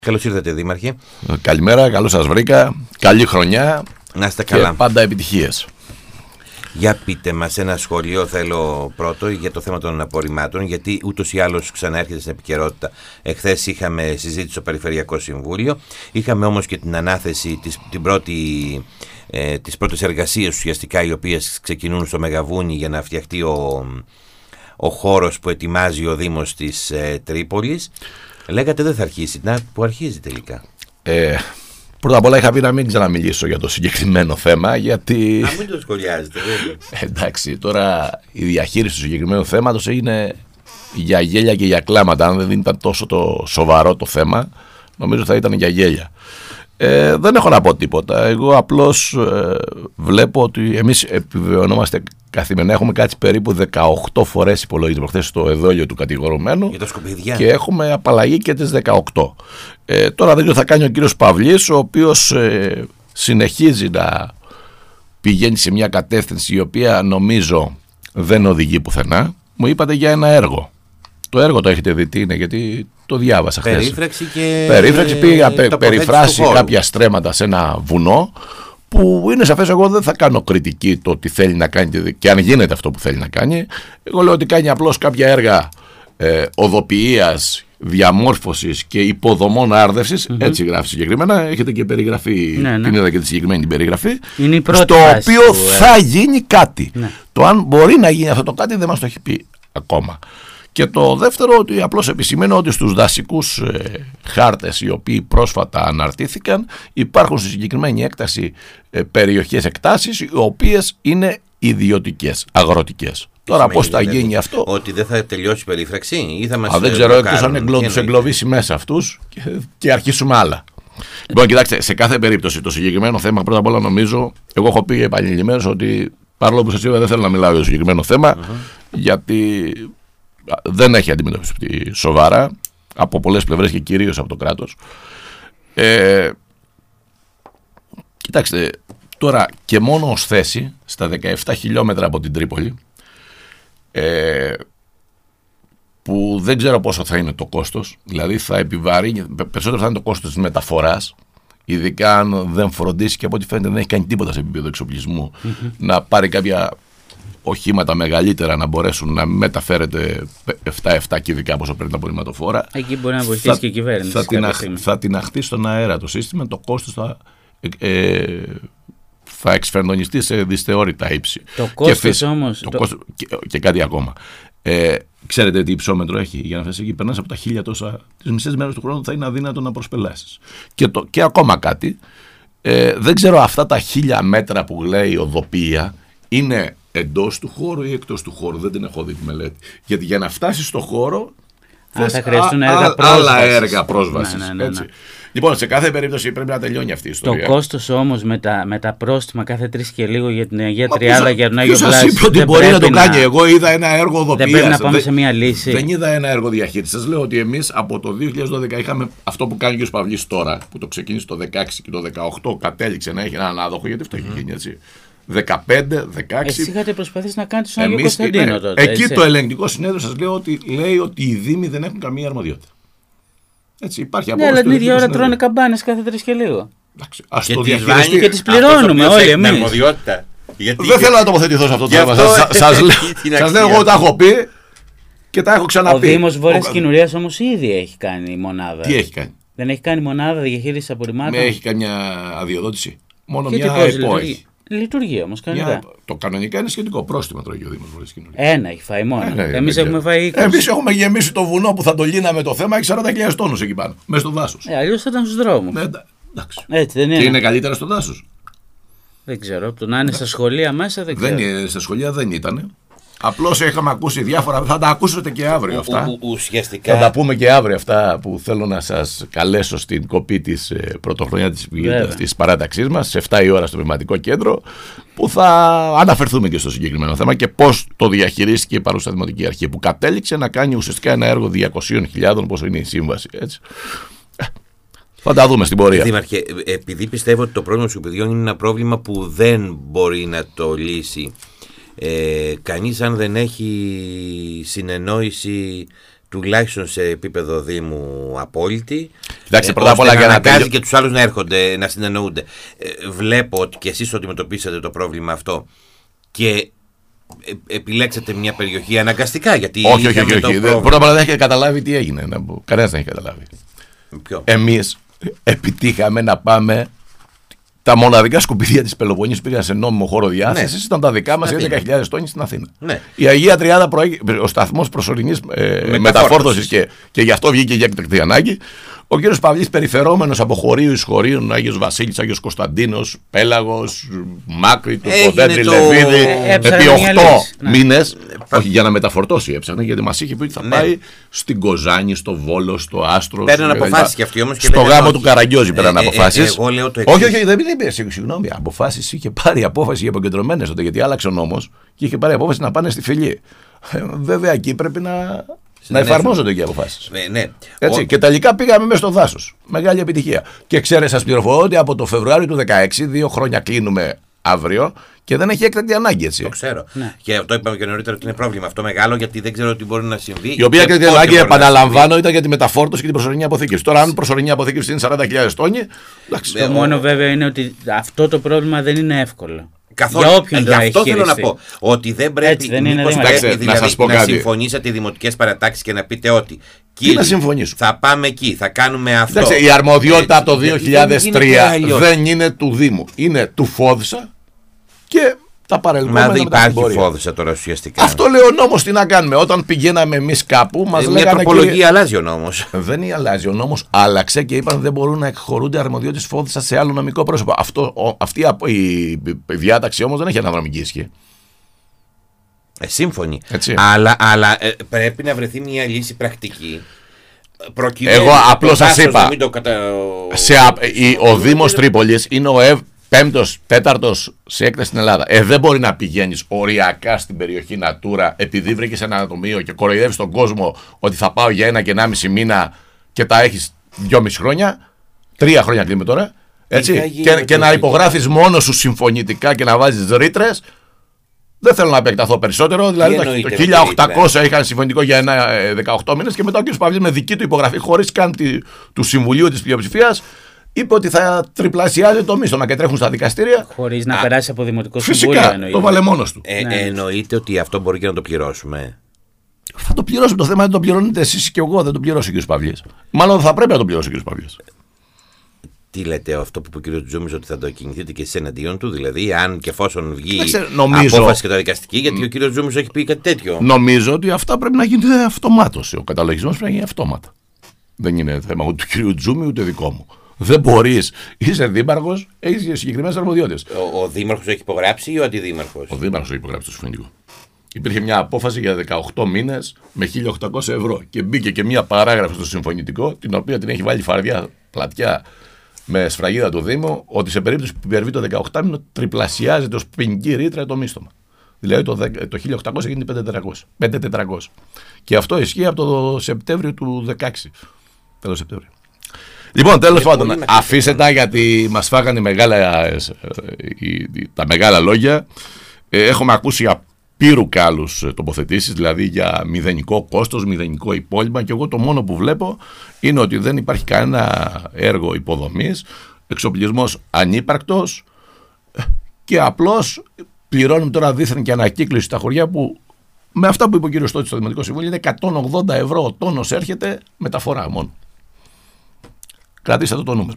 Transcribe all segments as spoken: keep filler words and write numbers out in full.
Καλώς ήρθατε, Δήμαρχε. Καλημέρα, καλώς σας βρήκα. Καλή χρονιά. Να είστε καλά. Και πάντα επιτυχίες. Για πείτε μας ένα σχόλιο, θέλω πρώτο, για το θέμα των απορριμμάτων, γιατί ούτως ή άλλως ξαναέρχεται στην επικαιρότητα. Εχθές είχαμε συζήτηση στο Περιφερειακό Συμβούλιο, είχαμε όμως και την ανάθεση της, την πρώτη, ε, τις πρώτες εργασίες ουσιαστικά, οι οποίες ξεκινούν στο Μεγαβούνι για να φτιαχτεί ο, ο χώρος που ετοιμάζει ο Δήμος της ε, Τρίπολης. Λέγατε δεν θα αρχίσει, να, που αρχίζει τελικά. Ε, πρώτα απ' όλα είχα πει να μην ξαναμιλήσω για το συγκεκριμένο θέμα, γιατί... Να μην το σχολιάζετε, βέβαια. Εντάξει, τώρα η διαχείριση του συγκεκριμένου θέματος έγινε για γέλια και για κλάματα. Αν δεν ήταν τόσο το σοβαρό το θέμα, νομίζω θα ήταν για γέλια. Ε, δεν έχω να πω τίποτα. Εγώ απλώς ε, βλέπω ότι εμείς επιβεβαιωνόμαστε καθημερινά. Έχουμε κάτσει περίπου δεκαοκτώ φορές, υπολογίζει προχθές, στο εδόλιο του κατηγορουμένου για τα σκουπίδια. Και έχουμε απαλλαγή και τις δεκαοκτώ. Ε, τώρα δεν ξέρω τι θα κάνει ο κύριος Παυλής, ο οποίος ε, συνεχίζει να πηγαίνει σε μια κατεύθυνση η οποία νομίζω δεν οδηγεί πουθενά. Μου είπατε για ένα έργο. Το έργο το έχετε δει τι είναι, γιατί το διάβασα χθες. Περίφραξη και... Περίφραξη, πήγε να περιφράσει κάποια στρέμματα σε ένα βουνό, που είναι σαφές, εγώ δεν θα κάνω κριτική το τι θέλει να κάνει και αν γίνεται αυτό που θέλει να κάνει. Εγώ λέω ότι κάνει απλώς κάποια έργα ε, οδοποιίας, διαμόρφωσης και υποδομών άρδευσης, mm-hmm. έτσι γράφει συγκεκριμένα, έχετε και περιγραφή, ναι, ναι. την είδα και τη συγκεκριμένη την περιγραφή, είναι η στο οποίο που, θα ε... γίνει κάτι. Ναι. Το αν μπορεί να γίνει αυτό το κάτι δεν μας το έχει πει ακόμα. Και το δεύτερο, ότι απλώς επισημαίνω ότι στους δασικούς ε, χάρτες οι οποίοι πρόσφατα αναρτήθηκαν υπάρχουν στη συγκεκριμένη έκταση ε, περιοχές, εκτάσεις οι οποίες είναι ιδιωτικές, αγροτικές. Τώρα πώς θα γίνει δηλαδή, αυτό? Ότι δεν θα τελειώσει η περίφραξη ή θα μας... Α, δεν ξέρω, εκτός αν εγκλω... τους εγκλωβίσει μέσα αυτούς και, και αρχίσουμε άλλα. Λοιπόν, κοιτάξτε, σε κάθε περίπτωση το συγκεκριμένο θέμα, πρώτα απ' όλα νομίζω, εγώ έχω πει επανειλημμένως ότι παρόλο που σας είπα δεν θέλω να μιλάω για το συγκεκριμένο θέμα, uh-huh. γιατί... δεν έχει αντιμετωπιστεί σοβαρά από πολλές πλευρές και κυρίως από το κράτος. Ε, κοιτάξτε, τώρα και μόνο ως θέση στα δεκαεπτά χιλιόμετρα από την Τρίπολη, ε, που δεν ξέρω πόσο θα είναι το κόστος, δηλαδή θα επιβαρύνει, περισσότερο θα είναι το κόστος της μεταφοράς, ειδικά αν δεν φροντίσει, και από ό,τι φαίνεται δεν έχει κάνει τίποτα σε επίπεδο εξοπλισμού, mm-hmm. να πάρει κάποια οχήματα μεγαλύτερα να μπορέσουν να μεταφέρετε επτά επτά κυβικά πόσο παίρνει τα απορριμματοφόρα. Εκεί μπορεί να βοηθήσει θα, και η κυβέρνηση. Θα, την, αχ, θα την αχθεί στον αέρα το σύστημα, το κόστος θα, ε, θα εξφερνονιστεί σε δυσθεώρητα ύψη. Το κόστος όμως... Το το... κόστος, και, και κάτι ακόμα. Ε, ξέρετε τι υψόμετρο έχει? Για να φτάσει εκεί περνάς από τα χίλια τόσα, τις μισές μέρες του χρόνου θα είναι αδύνατο να προσπελάσεις. Και, το, και ακόμα κάτι, ε, δεν ξέρω αυτά τα χίλια μέτρα που λέει η οδοποιία είναι εντός του χώρου ή εκτός του χώρου. Δεν την έχω δει τη μελέτη. Γιατί για να φτάσεις στο χώρο Α, θα χρειαστούν έργα πρόσβασης. Άλλα έργα πρόσβασης. Ναι, ναι, ναι, ναι. Λοιπόν, σε κάθε περίπτωση πρέπει να τελειώνει αυτή η ιστορία. Το κόστος όμως με τα, με τα πρόστιμα κάθε τρεις και λίγο για την Αγία Τριάδα, για τον Άγιο Βλάση. Ποιος σας είπε ότι μπορεί να το κάνει? Εγώ είδα ένα έργο οδοποιίας. Δεν πρέπει να πάμε σε μια λύση. Δεν είδα ένα έργο διαχείρισης. Σας λέω ότι εμείς από το δύο χιλιάδες δώδεκα είχαμε αυτό που κάνει ο κ. Παυλής τώρα, που το ξεκίνησε το δεκαέξι και το δεκαοκτώ κατέληξε να έχει έναν άδοχο, γιατί αυτό έχει γίνει έτσι. δεκαπέντε, δεκαέξι. Εσείς είχατε προσπαθήσει να κάνετε στον Άγιο Κωνσταντίνο τότε. Εκεί έτσι. Το ελεγκτικό συνέδριο σας λέω ότι λέει ότι οι Δήμοι δεν έχουν καμία αρμοδιότητα. Έτσι υπάρχει απόφαση. Ναι, αλλά την ίδια ώρα τρώνε καμπάνες κάθε τρεις και λίγο. Εντάξει, ας και το διαχειριστεί. Και τις πληρώνουμε όλοι εμείς. Αρμοδιότητα. Γιατί δεν θέλω να τοποθετηθώ σε αυτό το θέμα. Σας λέω εγώ τα έχω πει και τα έχω ξαναπεί. Ο Δήμος Βόρειας Κοινουρίας όμως ήδη έχει κάνει μονάδα. Τι έχει κάνει? Δεν έχει κάνει μονάδα διαχείρισης απορριμμάτων? Έχει καμιά αδειοδότηση? Μόνο μια ΕΠΟ έχει. Λειτουργεί όμως κανονικά. Για, το κανονικά είναι σχετικό πρόστιμο τρώγει ο Δήμος Βόρειας Κοινωνίας. Ένα έχει φάει μόνο. Ένα, Εμείς έχουμε φάει είκοσι. Εμείς έχουμε γεμίσει το βουνό που θα το λύναμε το θέμα, έχει σαράντα χιλιάδες τόνους εκεί πάνω, μέσα στο δάσος. Ε, αλλιώς θα ήταν στους δρόμους. Ε, εντάξει. Έτσι δεν είναι? Και είναι καλύτερα στο δάσος? Δεν ξέρω. Το να είναι στα σχολεία μέσα δεν ξέρω. Δεν είναι, στα σχολεία δεν ήταν. Απλώς είχαμε ακούσει διάφορα, θα τα ακούσετε και αύριο αυτά. Ο, ο, ουσιαστικά... Θα τα πούμε και αύριο αυτά που θέλω να σας καλέσω στην κοπή της ε, πρωτοχρονιά της, της παράταξής μας, σε επτά η ώρα στο Πνευματικό Κέντρο, που θα αναφερθούμε και στο συγκεκριμένο θέμα και πώς το διαχειρίστηκε η παρούσα Δημοτική Αρχή, που κατέληξε να κάνει ουσιαστικά ένα έργο διακόσιες χιλιάδες, πόσο είναι η σύμβαση. Έτσι. Θα τα δούμε στην πορεία. Δήμαρχε, επειδή πιστεύω ότι το πρόβλημα του παιδιών είναι ένα πρόβλημα που δεν μπορεί να το λύσει Ε, κανείς αν δεν έχει συνεννόηση τουλάχιστον σε επίπεδο Δήμου απόλυτη. Κοιτάξτε, πρώτα απ' όλα, για να αναγκάζει και τους άλλους να έρχονται, να συνεννοούνται. Ε, βλέπω ότι και εσείς αντιμετωπίσατε το πρόβλημα αυτό και επιλέξατε μια περιοχή αναγκαστικά. Γιατί όχι, όχι, όχι. όχι. Πρώτα απ' όλα δεν έχετε καταλάβει τι έγινε. Κανένας δεν έχει καταλάβει. Ποιο? Εμείς επιτύχαμε να πάμε. Τα μοναδικά σκουπίδια της Πελοποννήσου πήγαν σε νόμιμο χώρο διάθεσης, ναι. Ήταν τα δικά μας, έντεκα χιλιάδες τόνοι στην Αθήνα. Ναι. Η Αγία Τριάδα, προέ... ο σταθμός προσωρινής ε, μεταφόρτωσης και, και γι' αυτό βγήκε για έκτακτη ανάγκη. Ο κύριος Παυλής, περιφερόμενος από χωρίου εις χωρίων, Άγιος Βασίλης, Άγιος Κωνσταντίνος, Πέλαγος, Μάκρη, του Ποδέντρη, το... Λεβίδη, ε, επί οκτώ μήνες, ναι. Όχι για να μεταφορτώσει, έψαχνε, γιατί μας είχε πει ότι θα ναι. πάει στην Κοζάνη, στο Βόλο, στο Άστρο. Παίρνουν αποφάσεις και αυτοί όμως. Στο γάμο όχι. Του Καραγκιόζη πέραν ε, αποφάσεις. Ε, ε, ε, όχι, όχι, δεν είπε, συγγνώμη, αποφάσεις είχε πάρει απόφαση για αποκεντρωμένες τότε, γιατί άλλαξε ο νόμος και είχε πάρει απόφαση να πάνε στη φυλή. Βέβαια εκεί πρέπει να. Να εφαρμόζονται και οι αποφάσεις. Ναι, ναι. Έτσι, ο... Και τελικά πήγαμε μέσα στο δάσος. Μεγάλη επιτυχία. Και ξέρετε, σας πληροφορώ ότι από το Φεβρουάριο του δεκαέξι, δύο χρόνια κλείνουμε αύριο και δεν έχει έκτακτη ανάγκη, έτσι. Το ξέρω. Ναι. Και το είπαμε και νωρίτερα ότι είναι πρόβλημα αυτό μεγάλο, γιατί δεν ξέρω τι μπορεί να συμβεί. Η οποία έκτακτη ανάγκη, επαναλαμβάνω, ήταν για τη μεταφόρτωση και την προσωρινή αποθήκευση. Τώρα, αν η προσωρινή αποθήκευση είναι σαράντα χιλιάδες τόνοι. Το μόνο βέβαια είναι ότι αυτό το πρόβλημα δεν είναι εύκολο. Καθώς, για όποιον γι' αυτό θέλω να πω ότι δεν πρέπει, δεν μήπως πρέπει δηλαδή, να, σας πω να συμφωνήσετε οι δημοτικές παρατάξεις και να πείτε ότι κύριε, θα πάμε εκεί, θα κάνουμε αυτό. Κοιτάξτε, η αρμοδιότητα από το δύο χιλιάδες τρία δεν, δεν είναι του Δήμου, είναι του Φόδησα και τα παρελθόμενα. Μα δεν υπάρχει Φόδησα τώρα ουσιαστικά. Αυτό λέει ο νόμος, τι να κάνουμε. Όταν πηγαίναμε εμείς κάπου, μας ε, λέγανε. Μια τροπολογία και... αλλάζει ο νόμος. Δεν αλλάζει ο νόμος, άλλαξε και είπαν δεν μπορούν να εκχωρούνται αρμοδιότητες Φόδησα σε άλλο νομικό πρόσωπο. Αυτό, ο, αυτή η, η διάταξη όμως δεν έχει αναδρομική ισχύ. Ε, σύμφωνοι. Αλλά, αλλά ε, πρέπει να βρεθεί μια λύση πρακτική. Εγώ απλώς σας είπα. Κατα... Σε, η, ο Δήμος Τρίπολης είναι ο ΕΒ. Πέμπτος, τέταρτος σε έκταση στην Ελλάδα. Ε, δεν μπορεί να πηγαίνεις οριακά στην περιοχή Natura επειδή βρήκες ένα ανατομείο και κοροϊδεύεις τον κόσμο ότι θα πάω για ένα και ένα μισή μήνα και τα έχεις δυόμιση χρόνια. Τρία χρόνια κλείνουμε τώρα. Έτσι. Και, και να υπογράφεις μόνος σου συμφωνητικά και να βάζεις ρήτρες. Δεν θέλω να επεκταθώ περισσότερο. Δηλαδή το χίλια οκτακόσια είχαν συμφωνητικό για ένα, δεκαοκτώ μήνες και μετά ο κ. Παυλής με δική του υπογραφή, χωρίς καν τη, του Συμβουλίου της Πλειοψηφίας, είπε ότι θα τριπλασιάζει το μίσθωμα και τρέχουν στα δικαστήρια. Χωρίς να Α, περάσει από δημοτικό συμβούλιο. Φυσικά, εννοείται. Το βάλε μόνος του. Ε, ναι. Εννοείται ότι αυτό μπορεί και να το πληρώσουμε. Θα το πληρώσουμε. Το θέμα δεν το πληρώνετε εσείς και εγώ, δεν το πληρώσει ο κ. Παυλής. Μάλλον θα πρέπει να το πληρώσει ο κ. Παυλής. Τι λέτε αυτό που είπε ο κ. Τζούμης, ότι θα το κινηθείτε και εσείς εναντίον του, δηλαδή, αν και εφόσον βγει Λέξε, νομίζω, απόφαση καταδικαστική, γιατί ο κ. Τζούμης έχει πει κάτι τέτοιο. Νομίζω ότι αυτά πρέπει να γίνονται αυτομάτως. Ο καταλογισμός πρέπει να γίνει αυτόματα. Δεν είναι θέμα ούτε του κ. Τζούμη ούτε δικό μου. Δεν μπορείς. Είσαι δήμαρχος, έχεις συγκεκριμένες αρμοδιότητες. Ο, ο δήμαρχος έχει υπογράψει ή ο αντιδήμαρχος? Ο δήμαρχος έχει υπογράψει το συμφωνητικό. Υπήρχε μια απόφαση για δεκαοκτώ μήνες με χίλια οκτακόσια ευρώ και μπήκε και μια παράγραφη στο συμφωνητικό, την οποία την έχει βάλει φαρδιά πλατιά με σφραγίδα του Δήμου, ότι σε περίπτωση που υπερβεί το δεκαοκτώ μήνο τριπλασιάζεται ως ποινική ρήτρα το μίσθωμα. Δηλαδή το, το χίλια οκτακόσια γίνει πέντε χιλιάδες τετρακόσια. Και αυτό ισχύει από το Σεπτέμβριο του δεκαέξι. Τέλος Σεπτέμβριο. Λοιπόν, τέλος πάντων, αφήστε τα γιατί μας φάγανε μεγάλα, ε, ε, τα μεγάλα λόγια. Ε, έχουμε ακούσει για πύρου και άλλους τοποθετήσεις, δηλαδή για μηδενικό κόστος, μηδενικό υπόλοιπα, και εγώ το μόνο που βλέπω είναι ότι δεν υπάρχει κανένα έργο υποδομής, εξοπλισμός ανύπαρκτος και απλώς πληρώνουμε τώρα δίθεν και ανακύκλωση στα χωριά που με αυτά που είπε ο κύριος Στότσης στο Δημοτικό Συμβούλιο είναι εκατόν ογδόντα ευρώ ο τόνος έρχεται μεταφορά μόνο. Κρατήστε αυτό το νούμερο.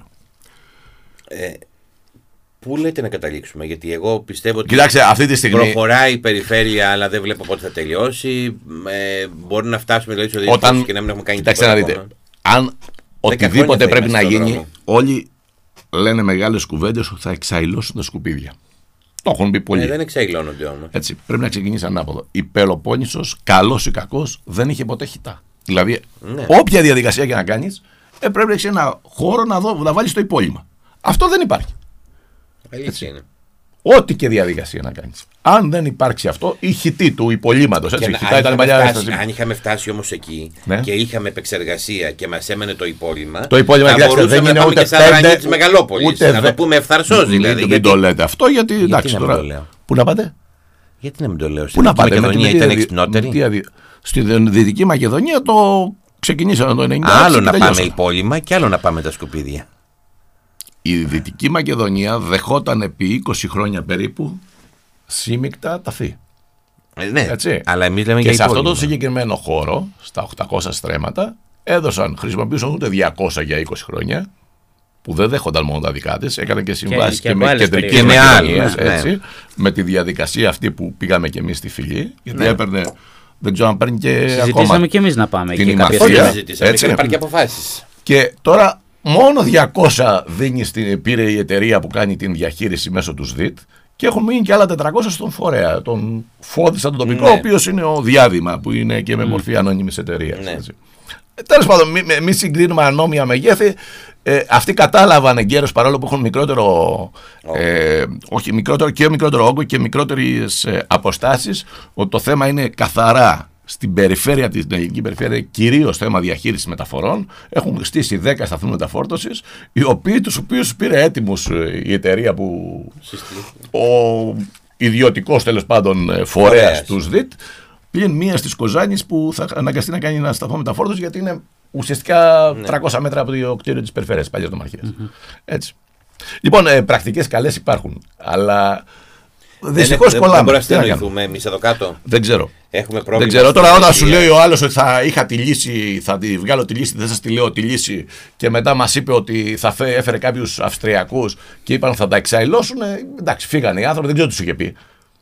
Ε, πού λέτε να καταλήξουμε, γιατί εγώ πιστεύω ότι Κοιτάξτε, αυτή τη στιγμή προχωράει η περιφέρεια, αλλά δεν βλέπω πότε θα τελειώσει. Ε, μπορεί να φτάσουμε δηλαδή στο δύο χιλιάδες είκοσι και να μην έχουμε κάνει τίποτα. Κοιτάξτε να δείτε, αν οτιδήποτε πρέπει να γίνει, δρόμο. Όλοι λένε μεγάλες κουβέντες ότι θα εξαϊλώσουν τα σκουπίδια. Το έχουν πει πολλοί. Ε, δεν εξαϊλώνονται όμως. Έτσι, πρέπει να ξεκινήσει ανάποδο. Η Πελοπόννησος, καλός ή κακός, δεν είχε ποτέ χιτά. Δηλαδή, ναι. όποια διαδικασία και να κάνεις, ε, πρέπει να έχει ένα χώρο να, δω, να βάλεις το υπόλοιμα. Αυτό δεν υπάρχει. Αλήθεια είναι. Ό,τι και διαδικασία να κάνεις. Αν δεν υπάρξει αυτό, η χιτή του υπολείμματος. Έτσι, να, χιτά ήταν παλιά φτάσει, αν είχαμε φτάσει όμως εκεί, ναι, και είχαμε επεξεργασία και μας έμενε το υπόλοιμα, το υπόλοιμα θα κοιτάξτε, δεν είναι ούτε πέντε της Μεγαλόπολης. Να το πούμε ευθαρσώς δηλαδή. Μην, γιατί... μην το λέτε αυτό, γιατί. γιατί εντάξει, τώρα. Το πού να πάτε? Γιατί να μην το λέω, στη Δυτική Μακεδονία ήταν εξυπνότερη. Στη Δυτική Μακεδονία το ξεκινήσαμε το ενενήντα έξι. Άλλο να πάμε υπόλοιμα και άλλο να πάμε τα σκουπίδια. Η Δυτική Μακεδονία δεχόταν επί είκοσι χρόνια περίπου σύμμικτα ταφή. Ε, ναι, έτσι. Αλλά εμείς λέμε και για σε υπόλοιμα. αυτό το συγκεκριμένο χώρο, στα οκτακόσια στρέμματα, έδωσαν, χρησιμοποιούσαν ούτε διακόσια για είκοσι χρόνια, που δεν δέχονταν μόνο τα δικά της, έκαναν και συμβάσεις και, και, και με κεντρική Μακεδονία, έτσι, ναι. Με τη διαδικασία αυτή που πήγαμε και εμείς στη φυλή, γιατί ναι. έπαιρνε, δεν ξέρω αν παίρνει και συζητήσαμε ακόμα. Συζητήσαμε και εμείς να πάμε την και κάποια ημαθία, συζητήσαμε, έτσι, και πάρει και αποφάσεις. Και τώρα μόνο διακόσια δίνει στην, πήρε η εταιρεία που κάνει την διαχείριση μέσω του ΣΔΙΤ και έχουν μείνει και άλλα τετρακόσια στον φορέα, τον Φώδη τον τοπικό, ναι. Ο οποίος είναι ο διάδημα που είναι και με μορφή ανώνυμης εταιρείας. Ναι. Τέλος πάντων, μην μη, μη συγκρίνουμε ανώμια μεγέθη. Ε, αυτοί κατάλαβαν εγκαίρως, παρόλο που έχουν μικρότερο, ε, όχι, μικρότερο και μικρότερο όγκο και μικρότερες ε, αποστάσεις, ότι το θέμα είναι καθαρά στην περιφέρεια της ελληνική περιφέρεια, κυρίως θέμα διαχείρισης μεταφορών. Έχουν στήσει δέκα σταθμούς μεταφόρτωσης, οι οποίοι τους οποίους πήρε έτοιμους ε, η εταιρεία που. Ο ιδιωτικός τέλος πάντων φορέας του ΣΔΙΤ. Πλην μία στις Κοζάνης που θα αναγκαστεί να κάνει ένα σταθμό μεταφόρτωσης, γιατί είναι ουσιαστικά ναι. τριακόσια μέτρα από το κτίριο της περιφέρειας παλιές νομαρχίας. Mm-hmm. Έτσι. Λοιπόν, ε, πρακτικές καλές υπάρχουν, αλλά δυστυχώς κολλάμε. Δεν μπορούμε να στενοηθούμε εμείς εδώ κάτω. Δεν ξέρω. Έχουμε πρόβλημα. Δεν ξέρω. Τώρα, όταν σου λέει ο άλλος ότι θα είχα τη λύση, θα τη βγάλω τη λύση, δεν σας τη λέω τη λύση, και μετά μας είπε ότι θα φέ, έφερε κάποιους Αυστριακούς και είπαν ότι θα τα εξαϊλώσουν. Ε, εντάξει, φύγανε οι άνθρωποι, δεν ξέρω τι σου είχε πει.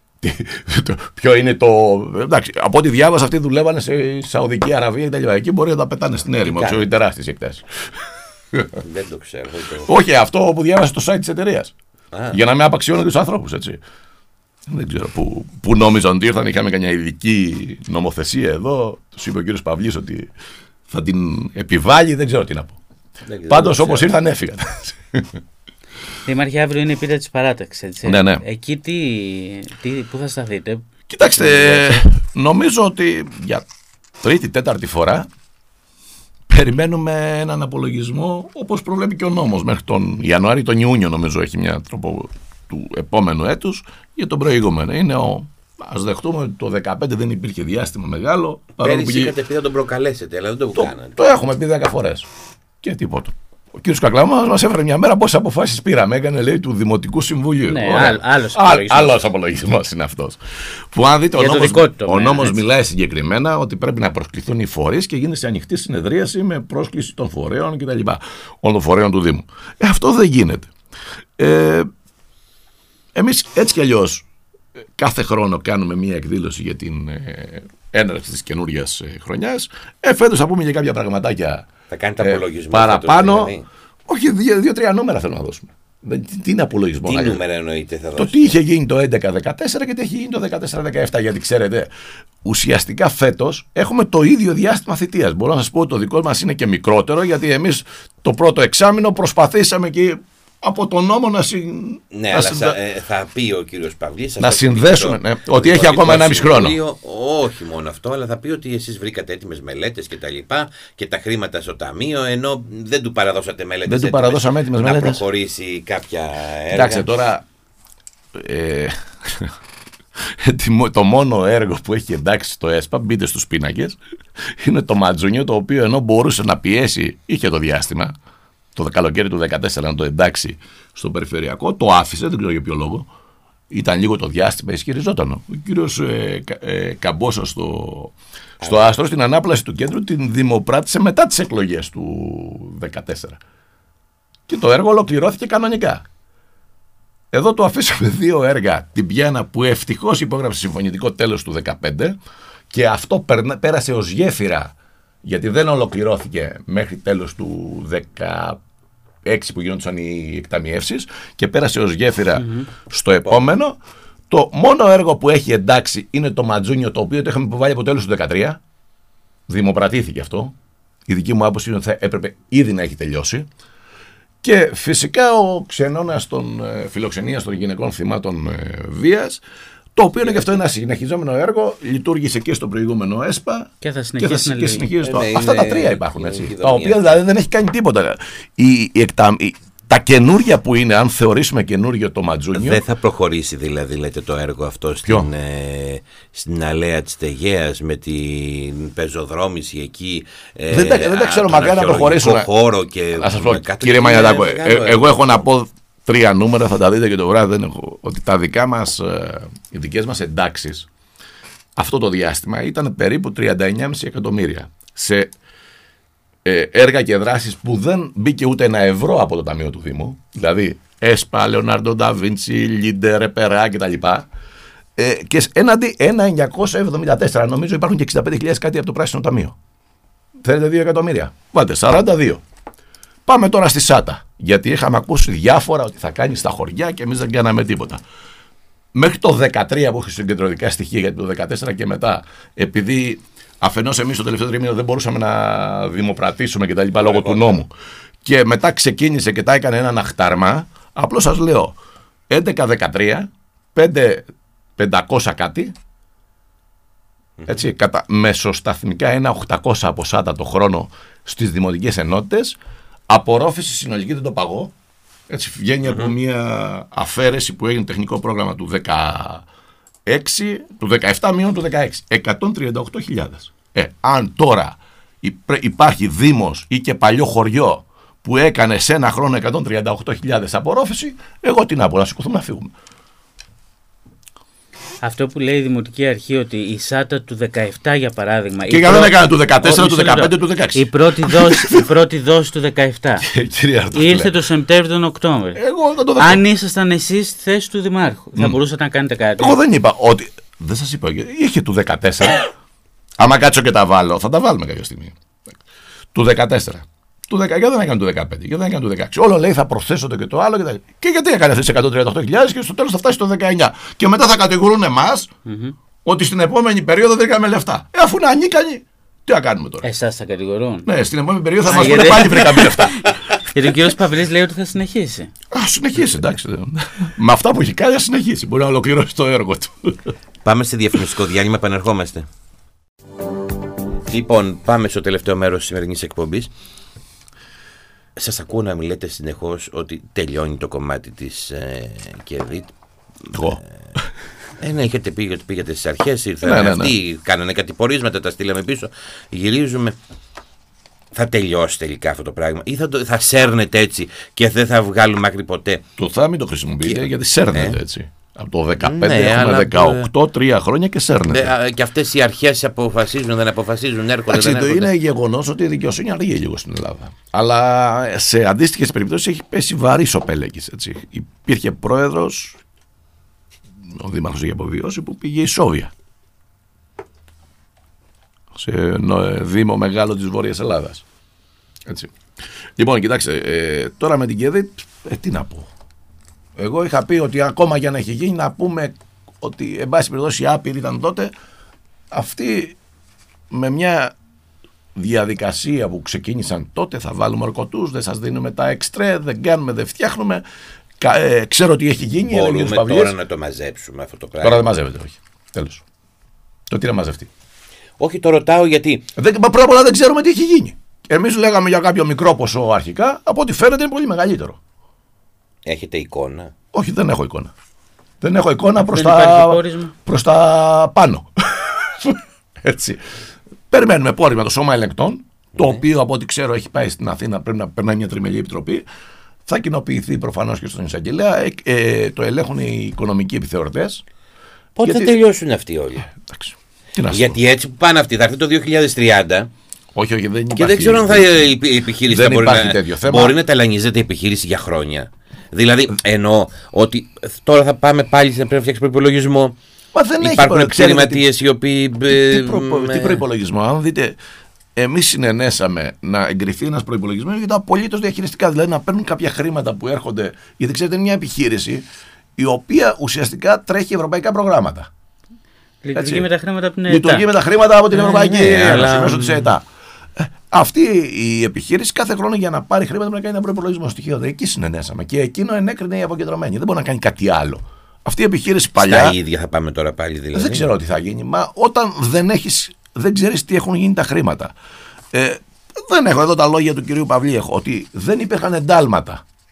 Ποιο είναι το. Εντάξει, από ό,τι διάβασα, αυτοί δουλεύανε σε Σαουδική Αραβία κτλ. Εκεί μπορεί να τα πετάνε στην έρημο. Ξέρω, οι τεράστιες εκτάσεις. Δεν το ξέρω. Όχι, αυτό που διάβασα στο site της εταιρείας. Για να μην απαξιώνουν τους ανθρώπους, έτσι. Δεν ξέρω που, που νόμιζαν ότι ήρθαν. Είχαμε καμιά ειδική νομοθεσία εδώ. Τους είπε ο κύριος Παυλής ότι θα την επιβάλλει. Δεν ξέρω τι να πω. Πάντως, όπως ήρθαν, έφυγαν. Δήμαρχε, αύριο είναι η πίτα της παράταξης, έτσι. Ναι, ναι. Εκεί τι, τι, πού θα σταθείτε? Κοιτάξτε, νομίζω ότι για τρίτη, τέταρτη φορά περιμένουμε έναν απολογισμό όπως προβλέπει και ο νόμος. Μέχρι τον Ιανουάριο, τον Ιούνιο νομίζω έχει μια τρόπο του επόμενου έτους για τον προηγούμενο. Είναι ο... Ας δεχτούμε ότι το δεκαπέντε δεν υπήρχε διάστημα μεγάλο. Πέρυσι είχατε πει να τον προκαλέσετε, αλλά δεν το, το κάνατε. Το έχουμε πει δέκα φορές και τίποτα. Ο κ. Κακλαμάς μας έφερε μια μέρα πόσες αποφάσεις πήραμε. Έκανε, λέει, του Δημοτικού Συμβουλίου. Ναι, άλλος άλλος απολογισμός είναι αυτός. Που αν δείτε, ο νόμος, το ο νόμος μιλάει συγκεκριμένα ότι πρέπει να προσκληθούν οι φορείς και γίνεται σε ανοιχτή συνεδρίαση με πρόσκληση των φορέων κτλ. Όλων των φορέων του Δήμου. Ε, αυτό δεν γίνεται. Ε, εμείς έτσι κι αλλιώς κάθε χρόνο κάνουμε μια εκδήλωση για την ε, έναρξη της καινούριας ε, χρονιάς. Ε, φέτος θα πούμε για κάποια πραγματάκια. Θα κάνετε απολογισμό. Ε, παραπάνω. Δηλαδή. Όχι, δύο-τρία δύο, νούμερα θέλω να δώσουμε. Τι είναι απολογισμό? Τι νούμερα εννοείται θα δώσουμε? Το τι είχε γίνει το έντεκα δεκατέσσερα και τι έχει γίνει το δεκατέσσερα δεκαεπτά. Γιατί ξέρετε, ουσιαστικά φέτος έχουμε το ίδιο διάστημα θητείας. Μπορώ να σας πω ότι το δικό μας είναι και μικρότερο, γιατί εμείς το πρώτο εξάμηνο προσπαθήσαμε και από τον νόμο να, συν... ναι, να αλλά συνδε... θα, θα πει ο κύριος Παυλής να συνδέσουμε το, ναι, ότι έχει ακόμα ένα μισό χρόνο. Όχι μόνο αυτό, αλλά θα πει ότι εσείς βρήκατε έτοιμες μελέτες και τα λοιπά και τα χρήματα στο ταμείο, ενώ δεν του παραδώσατε μελέτες. Δεν του παραδώσαμε έτοιμες να μελέτες. Να προχωρήσει κάποια έργα. Κοιτάξτε τώρα, ε, το μόνο έργο που έχει εντάξει στο ΕΣΠΑ, μπείτε στους πίνακες, είναι το Ματζούνιο, το οποίο ενώ μπορούσε να πιέσει, είχε το διάστημα το καλοκαίρι του δεκατέσσερα να το εντάξει στο περιφερειακό, το άφησε, δεν ξέρω για ποιο λόγο. Ήταν λίγο το διάστημα, ισχυριζόταν. Ο κύριος ε, ε, Καμπόσος στο, στο Άστρο, στην ανάπλαση του κέντρου, την δημοπράτησε μετά τις εκλογές του δεκατέσσερα. Και το έργο ολοκληρώθηκε κανονικά. Εδώ το αφήσαμε δύο έργα. Την Πιάνα που ευτυχώς υπόγραψε συμφωνητικό τέλος του δεκαπέντε και αυτό πέρασε ως γέφυρα, γιατί δεν ολοκληρώθηκε μέχρι τέλος του δεκαέξι που γίνονταν οι εκταμιεύσεις και πέρασε ως γέφυρα mm-hmm. στο επόμενο. Το μόνο έργο που έχει εντάξει είναι το Ματζούνιο, το οποίο το είχαμε υποβάλει από τέλος του δεκατρία. Δημοπρατήθηκε αυτό. Η δική μου άποψη είναι ότι θα έπρεπε ήδη να έχει τελειώσει. Και φυσικά ο ξενώνας των ε, φιλοξενίας των γυναικών θυμάτων ε, βίας, το οποίο είναι και αυτό ένα συνεχιζόμενο έργο, λειτουργήσε και στο προηγούμενο ΕΣΠΑ και θα συνεχίσει να λειτουργεί. Αυτά τα τρία υπάρχουν, έτσι. Τα οποία δηλαδή δεν έχει κάνει τίποτα. Η, η, εκτα, η, τα καινούργια που είναι, αν θεωρήσουμε καινούργιο το Ματζούνιο. Δεν θα προχωρήσει δηλαδή, λέτε, το έργο αυτό στην, ε, στην αλέα της Τεγέας με την πεζοδρόμηση εκεί. Ε, δεν, τα, δεν τα ξέρω, μακάρι να προχωρήσουν. Χώρο και να σας πω, κύριε Μανιατάκο, ε, ε, εγώ έχω να πω τρία νούμερα, θα τα δείτε και το βράδυ. Δεν έχω, ότι τα δικά μας, ε, οι δικές μας εντάξεις αυτό το διάστημα ήταν περίπου τριάντα εννιά κόμμα πέντε εκατομμύρια σε ε, έργα και δράσεις που δεν μπήκε ούτε ένα ευρώ από το Ταμείο του Δήμου, δηλαδή ΕΣΠΑ, Λεωνάρντο Νταβίντσι, Λίντερ, Επερά κτλ. Ε, και έναντι ένα χιλιάδες εννιακόσια εβδομήντα τέσσερα, νομίζω υπάρχουν και εξήντα πέντε χιλιάδες κάτι από το Πράσινο Ταμείο. Θέλετε δύο εκατομμύρια. Βάλτε σαράντα δύο. Πάμε τώρα στη ΣΑΤΑ. Γιατί είχαμε ακούσει διάφορα ότι θα κάνει στα χωριά και εμείς δεν κάναμε τίποτα. Μέχρι το δεκατρία που έχει συγκεντρωτικά στοιχεία, γιατί το δεκατέσσερα και μετά, επειδή αφενός εμείς το τελευταίο τρίμηνο δεν μπορούσαμε να δημοπρατήσουμε και τα λοιπά λόγω του νόμου, και μετά ξεκίνησε και τα έκανε ένα αχτάρμα, απλώς σας λέω έντεκα δεκατρία, πέντε πεντακόσια κάτι, έτσι, κατά μεσοσταθμικά ένα οκτακόσια από ΣΑΤΑ το χρόνο στις δημοτικές ενότητες, απορρόφηση συνολική δεν το παγώ. Έτσι βγαίνει mm-hmm. από μια αφαίρεση που έγινε τεχνικό πρόγραμμα του δεκαέξι, του δεκαεπτά μείον του δεκαέξι, εκατόν τριάντα οκτώ χιλιάδες. Ε, αν τώρα υπάρχει δήμος ή και παλιό χωριό που έκανε σε ένα χρόνο εκατόν τριάντα οκτώ χιλιάδες απορρόφηση, εγώ τι να πω, να σηκωθούμε να φύγουμε. Αυτό που λέει η Δημοτική Αρχή, ότι η ΣΑΤΑ του δεκαεπτά για παράδειγμα. Και γιατί δεν έκανε του δεκατέσσερα, του δεκαπέντε, του δεκαέξι. Η πρώτη δόση, η πρώτη δόση του δεκαεπτά. Ήρθε το Σεπτέμβριο, τον Οκτώβριο. Αν ήσασταν εσείς στη θέση του Δημάρχου, mm. θα μπορούσατε να κάνετε κάτι. Εγώ δεν είπα ότι. Δεν σας είπα. Είχε του δεκατέσσερα. Άμα κάτσω και τα βάλω, θα τα βάλουμε κάποια στιγμή. Του δεκατέσσερα. Του δέκα, γιατί δεν έκανε του δεκαπέντε, γιατί δεν έκανε του δεκαέξι. Όλο λέει θα προσθέσω το και το άλλο και τα... Και γιατί έκανε αυτές τις εκατόν τριάντα οκτώ χιλιάδες και στο τέλος θα φτάσει στο δεκαεννιά. Και μετά θα κατηγορούν εμάς mm-hmm. ότι στην επόμενη περίοδο δεν είχαμε λεφτά. Ε, αφού είναι ανίκανοι, τι να κάνουμε τώρα. Εσάς θα κατηγορούν. Ναι, στην επόμενη περίοδο θα μας πούνε πάλι βρήκαμε λεφτά. Γιατί ο κύριος Παυλής λέει ότι θα συνεχίσει. Α, συνεχίσει, εντάξει. Με αυτά που έχει κάνει, θα συνεχίσει. Μπορεί να ολοκληρώσει το έργο του. Πάμε σε διαφημιστικό διάλειμμα, επανερχόμαστε. Λοιπόν, πάμε στο τελευταίο μέρος της σημερινής εκπομπής. Σας ακούω να μιλάτε συνεχώς ότι τελειώνει το κομμάτι της ε, ΚΕΔΙΤ. Εγώ. Ε, ναι, είχατε πει ότι πήγατε στις αρχές, ήρθαν ναι, ναι, αυτοί, ναι. κάνανε κάτι πορίσματα, τα στείλαμε πίσω, γυρίζουμε. Θα τελειώσει τελικά αυτό το πράγμα ή θα, το, θα σέρνετε έτσι και δεν θα βγάλουμε άκρη ποτέ? Το θα μην το χρησιμοποιείτε και... γιατί σέρνετε ε. έτσι. Από το δεκαπέντε ναι, έχουμε δεκαοκτώ, τρία χρόνια και σέρνεται. Και αυτές οι αρχές αποφασίζουν, δεν αποφασίζουν, έρχονται. Δεν έρχονται. Είναι γεγονός ότι η δικαιοσύνη αργεί λίγο στην Ελλάδα. Αλλά σε αντίστοιχες περιπτώσεις έχει πέσει βαρύς ο πέλεκης. Έτσι. Υπήρχε πρόεδρος, ο δήμαρχος είχε αποβιώσει, που πήγε η Σόβια. Σε δήμο μεγάλο της Βόρειας Ελλάδας. Έτσι. Λοιπόν, κοιτάξτε, ε, τώρα με την ΚΕΔΙΤ, ε, τι να πω. Εγώ είχα πει ότι ακόμα για να έχει γίνει, να πούμε ότι εν πάση περιπτώσει άπειροι ήταν τότε, αυτοί με μια διαδικασία που ξεκίνησαν τότε, θα βάλουμε ορκωτούς, δεν σας δίνουμε τα εξτρέ, δεν κάνουμε, δεν φτιάχνουμε. Ε, ξέρω ότι έχει γίνει. Μπορούμε τώρα να το μαζέψουμε αυτό το πράγμα? Τώρα δεν μαζεύεται, όχι. Τέλος. Το τι να μαζευτεί. Όχι, το ρωτάω γιατί. Δεν, πρώτα απ' όλα δεν ξέρουμε τι έχει γίνει. Εμείς λέγαμε για κάποιο μικρό ποσό αρχικά, από ό,τι φαίνεται είναι πολύ μεγαλύτερο. Έχετε εικόνα? Όχι, δεν έχω εικόνα. Δεν έχω εικόνα προς τα, προς τα πάνω. Έτσι. Περιμένουμε πόρισμα το Σώμα Ελεγκτών, το ναι. οποίο από ό,τι ξέρω έχει πάει στην Αθήνα, πρέπει να περνάει μια τριμελή επιτροπή. Θα κοινοποιηθεί προφανώς και στον εισαγγελέα. Ε, ε, το ελέγχουν οι οικονομικοί επιθεωρητές. Πότε γιατί... θα τελειώσουν αυτοί όλοι? Ε, εντάξει. Τι να γιατί έτσι που πάνε αυτοί, θα έρθει το δύο χιλιάδες τριάντα. Όχι, όχι, δεν υπάρχει. Και δεν ξέρω αν θα η επιχείρηση δεν θα μπορεί υπάρχει να, τέτοιο θέμα. μπορεί να ταλανιζεται η επιχείρηση για χρόνια. Δηλαδή εννοώ ότι τώρα θα πάμε πάλι να πρέπει να φτιάξει προϋπολογισμό. Μα δεν υπάρχουν επιχειρηματίες οι οποίοι. Τι, τι, προ, με... τι προϋπολογισμό, αν δείτε, εμείς συνενέσαμε να εγκριθεί ένας προϋπολογισμός για τα απολύτως διαχειριστικά. Δηλαδή να παίρνουν κάποια χρήματα που έρχονται. Γιατί ξέρετε, είναι μια επιχείρηση η οποία ουσιαστικά τρέχει ευρωπαϊκά προγράμματα. Λειτουργεί με τα χρήματα από την ΕΤΑ. Λειτουργεί με τα χρήματα από την Ευρωπαϊκή Ένωση μέσω της ΕΤΑ. Αυτή η επιχείρηση κάθε χρόνο για να πάρει χρήματα πρέπει να κάνει ένα προϋπολογισμό στοιχείο. Εκεί συνενέσαμε και εκείνο ενέκρινε η αποκεντρωμένη. Δεν μπορεί να κάνει κάτι άλλο. Αυτή η επιχείρηση παλιά. Στα ίδια θα πάμε τώρα πάλι δηλαδή. Δεν ξέρω τι θα γίνει. Μα όταν δεν έχεις, δεν ξέρεις τι έχουν γίνει τα χρήματα. Ε, δεν έχω εδώ τα λόγια του κυρίου Παυλή. Έχω ότι δεν υπήρχαν εντάλματα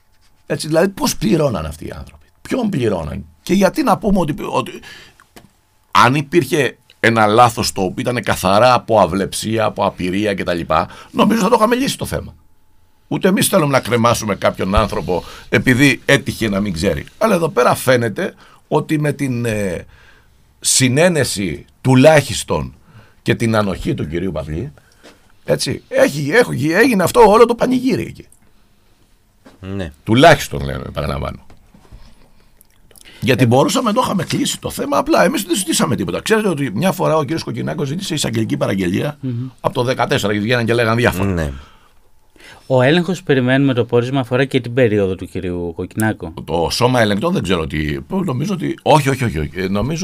Έτσι, δηλαδή, πώς πληρώναν αυτοί οι άνθρωποι, ποιον πληρώναν και γιατί να πούμε ότι, ότι αν υπήρχε ένα λάθος το οποίο ήταν καθαρά από αυλεψία, από απειρία κτλ., νομίζω θα το είχαμε λύσει το θέμα. Ούτε εμείς θέλουμε να κρεμάσουμε κάποιον άνθρωπο επειδή έτυχε να μην ξέρει. Αλλά εδώ πέρα φαίνεται ότι με την ε, συνένεση τουλάχιστον και την ανοχή του κυρίου Παυλή, έτσι, έχει, έχει, έγινε αυτό όλο το πανηγύρι εκεί. Ναι. Τουλάχιστον λέω, επαναλαμβάνω. Γιατί ε, μπορούσαμε να το είχαμε κλείσει το θέμα, απλά εμείς δεν ζητήσαμε τίποτα. Ξέρετε ότι μια φορά ο κύριος Κοκκινάκος ζήτησε εισαγγελική παραγγελία mm-hmm. από το δεκατέσσερα γιατί βγαίναν και λέγαν διάφορα. Ναι. Ο έλεγχος που περιμένουμε το πόρισμα αφορά και την περίοδο του κυρίου Κοκκινάκου. Το σώμα ελεγκτών δεν ξέρω τι. Νομίζω ότι. Όχι, όχι, όχι. όχι. Νομίζω.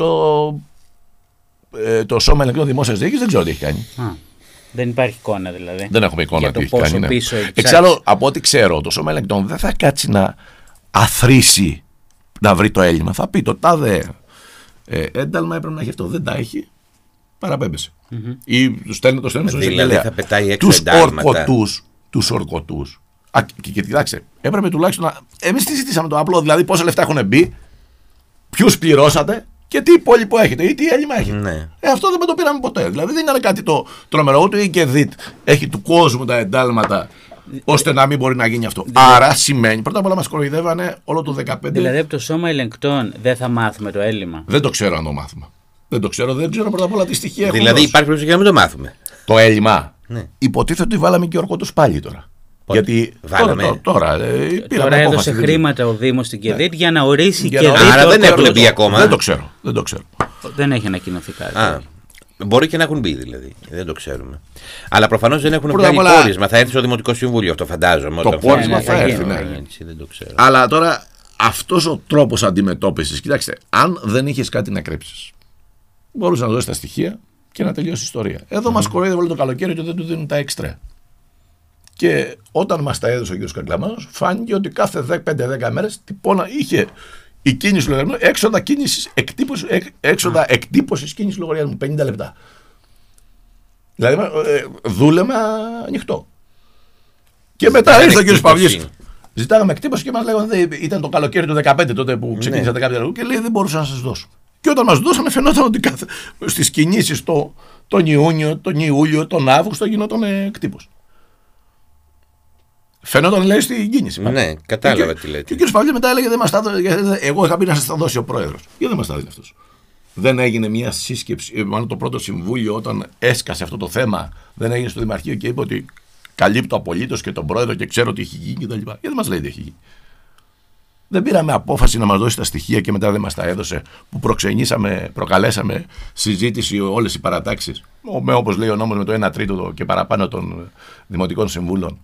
Ε, το σώμα ελεγκτών δημόσιας διοίκησης δεν ξέρω τι έχει κάνει. Α, δεν υπάρχει εικόνα δηλαδή. Δεν έχουμε εικόνα για τι το έχει κάνει. Ναι. Πίσω εξάλλου, από ό,τι ξέρω, το σώμα ελεγκτών δεν θα κάτσει να αθροίσει να βρει το έλλειμμα. Θα πει το τάδε ε, ένταλμα έπρεπε να έχει αυτό. Δεν τα έχει. Παραπέμπεσαι. Mm-hmm. Ή του στέλνει το στέλνει στον εισαγγελέα. Δηλαδή θα πετάει έξω εντάλματα. Τους ορκωτούς. Α, και, και κοιτάξτε, έπρεπε τουλάχιστον να. Εμείς τι ζητήσαμε το απλό, δηλαδή πόσα λεφτά έχουν μπει, ποιους πληρώσατε και τι υπόλοιπο έχετε ή τι έλλειμμα έχετε. Ναι. Ε, αυτό δεν το πήραμε ποτέ. Δηλαδή δεν είναι κάτι το τρομερό, ούτε η ΚΕΔΙΤ έχει του κόσμου τα εντάλματα ώστε να μην μπορεί να γίνει αυτό. Δηλαδή, άρα σημαίνει, πρώτα απ' όλα μας κοροϊδεύανε όλο το δεκαπέντε. Δηλαδή από το σώμα ελεγκτών δεν θα μάθουμε το έλλειμμα. Δεν το ξέρω αν το μάθουμε. Δεν το ξέρω, δεν ξέρω πρώτα απ' όλα τι στοιχεία έχουν. Δηλαδή υπάρχει περίπτωση για να μην το μάθουμε. Το έλλειμμα. Ναι. Υποτίθεται ότι βάλαμε και ορκωτούς πάλι τώρα. Πότε? Γιατί βάλαμε. τώρα, τώρα, ε, τώρα έδωσε χρήματα ο Δήμος στην ΚΕΔΙΤ ναι. για να ορίσει για και να... Άρα δεν έχουν μπει ακόμα. Δεν το ξέρω. Δεν, το ξέρω. δεν έχει ανακοινωθεί κάτι. Α, μπορεί και να έχουν μπει δηλαδή. Δεν το ξέρουμε. Αλλά προφανώς δεν έχουν βγάλει πολλά... πόρισμα. Θα έρθει στο Δημοτικό Συμβούλιο, αυτό φαντάζομαι. Το πόρισμα θα έρθει. Ναι. Δεν το ξέρω. Αλλά τώρα αυτός ο τρόπος αντιμετώπισης, κοιτάξτε, αν δεν είχες κάτι να κρύψεις, μπορούσε να δώσει τα στοιχεία και να τελειώσει η ιστορία. Εδώ mm. μας κοροϊδεύει όλο το καλοκαίρι και δεν του δίνουν τα έξτρα. Και όταν μας τα έδωσε ο κ. Κακλαμάνος, φάνηκε ότι κάθε πέντε δέκα μέρες τυπώνα είχε η κίνηση λογαριασμού έξοδα, κίνησης, εκτύπωση, έξοδα mm. εκτύπωσης κίνησης λογαριασμού πενήντα λεπτά. Δηλαδή ε, δούλεμα ανοιχτό. Και μετά ήρθε ο κ. Παυλής. Ζητάγαμε εκτύπωση και μας λέγανε ήταν το καλοκαίρι του δεκαπέντε τότε που ξεκίνησατε κάποια λεπτά και λέει δεν μπορούσα να σας δώσω. Και όταν μας δώσανε φαινόταν ότι κάθε, στις κινήσεις το, τον Ιούνιο, τον Ιούλιο, τον Αύγουστο γινόταν εκτύπωση. Φαινόταν λέει στην κίνηση. Ναι, κατάλαβα τι λέτε. Και ο κ. Παυλής μετά έλεγε δεν μας τα δώσει. Εγώ είχα πει να σας τα δώσει ο πρόεδρος. Γιατί δεν μας τα δίνει αυτός. Δεν έγινε μια σύσκεψη, μάλλον το πρώτο συμβούλιο όταν έσκασε αυτό το θέμα, δεν έγινε στο Δημαρχείο και είπε ότι καλύπτω απολύτως και τον πρόεδρο και ξέρω τι έχει γίνει κτλ. Γιατί δεν μας λέει τι έχει γίνει. Δεν πήραμε απόφαση να μας δώσει τα στοιχεία και μετά δεν μας τα έδωσε, που προξενήσαμε, προκαλέσαμε συζήτηση όλες οι παρατάξεις, με, όπως λέει ο νόμος, με το ένα τρίτο και παραπάνω των δημοτικών συμβούλων.